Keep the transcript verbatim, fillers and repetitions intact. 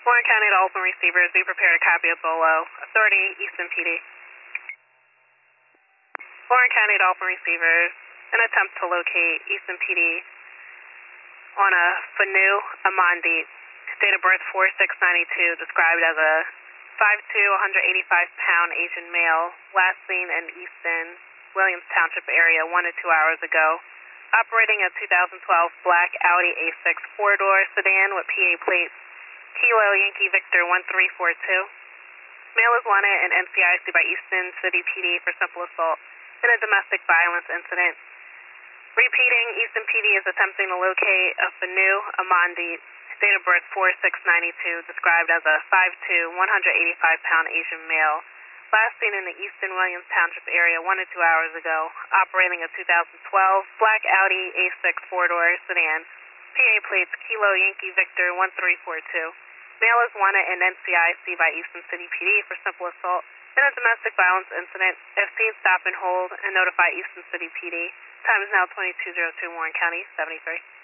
Warren County to open receivers, be prepared to copy a Bolo. Authority, Easton P D. Warren County to open receivers, an attempt to locate Easton P D on a Fanu Amandi, date of birth four six ninety-two, described as a five two, one hundred eighty-five pound Asian male, last seen in Easton, Williams Township area one to two hours ago. Operating a two thousand twelve black Audi A six four-door sedan with P A plates, Kilo Yankee Victor one three four two. Male is wanted in N C I C by Easton City P D for simple assault in a domestic violence incident. Repeating, Easton P D is attempting to locate a Fanu Amandi, date of birth four six ninety-two, described as a five two, one hundred eighty-five pound Asian male, last seen in the Easton Williams Township area one to two hours ago, operating a two thousand twelve black Audi A six four-door sedan, P A plates Kilo Yankee Victor one three four two. Male is wanted in N C I C by Easton City P D for simple assault in a domestic violence incident. If seen, stop and hold and notify Easton City P D. Time is now twenty-two oh two, Warren County, seventy-three.